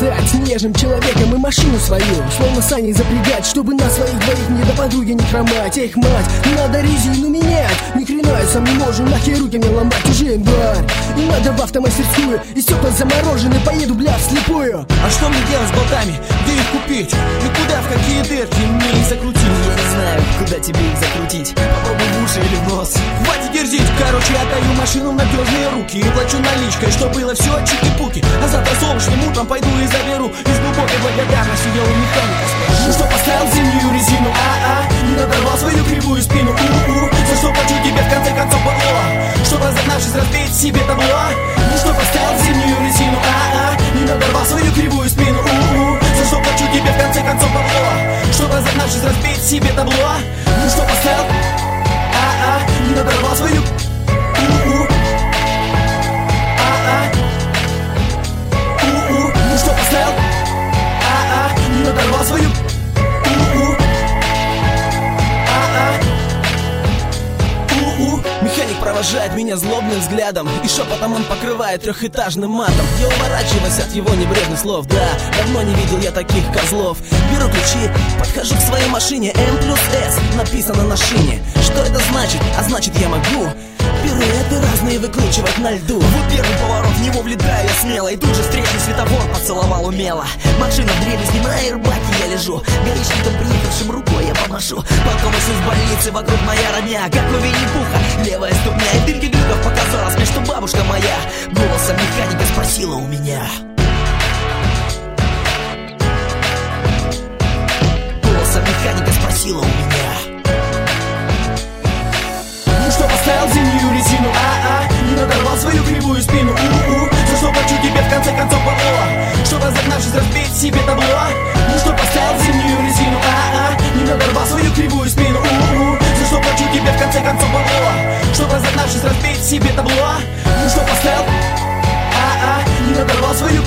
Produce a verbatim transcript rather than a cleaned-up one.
стать нежным человеком и машину свою словно сани запрягать, чтобы на своих двоих мне до подруги не хромать. Эх, мать, не надо резину менять, ни хрена я сам не можу, нахер руки мне ломать. Уже январь, не надо в автомастерскую, и стекла заморожены, поеду, бля, вслепую. А что мне делать с болтами? Где их купить? И куда, в какие дырки мне их закрутить? Я не знаю, куда тебе их закрутить. Попробуй в уши или в нос. Хватит дерзить, короче, отдаю машину в надежные руки и плачу наличкой, что было все чики-пуки. А завтра солнечным утром пойду и заберу. И с глубокой благодарностью я у механика спрошу: ну что поставил зимнюю резину, а-а, не надорвал свою кривую спину, у-у, за что плачу тебе в конце концов бабло, чтобы разогнавшись разбить себе табло. Ну что поставил зимнюю резину, а-а, не надорвал свою кривую спину, у-у, за что плачу тебе в конце концов бабло, чтобы разогнавшись разбить себе табло. Ну что поставил, а-а, не надорвал свою, у-у, а-а, у-у, ну что поставил, а-а, не надорвал свою, у-у, а-а, у-у. Механик провожает меня злобным взглядом, и шепотом он покрывает трехэтажным матом. Я уворачиваюсь от его небрежных слов. Да, давно не видел я таких козлов. Беру ключи, подхожу к своей машине. М плюс С написано на шине. Что это значит? А значит, я могу пируэты разные выкручивать на льду. Вот первый поворот, в него влетаю я смело, и тут же встречный светофор поцеловал умело. Машина в дребезги, на аэрбаке я лежу, гаишникам приехавшим рукой я помашу. Потом из больницы вокруг моя родня, как у Винни-Пуха, левая ступня и дымки глюков. Показалось мне, что бабушка моя голосом механика спросила у меня. Голосом механика спросила у меня: что поставил зимнюю резину, а-а, не надорвал свою кривую спину, у-у, за что плачу тебе в конце концов бабло, чтобы разогнавшись разбить себе табло. Ну что поставил зимнюю резину, а-а, не надорвал свою кривую спину, у-у, за что плачу тебе в конце концов бабло, чтобы разогнавшись разбить себе табло. Ну что поставил, а-а, не надорвал свою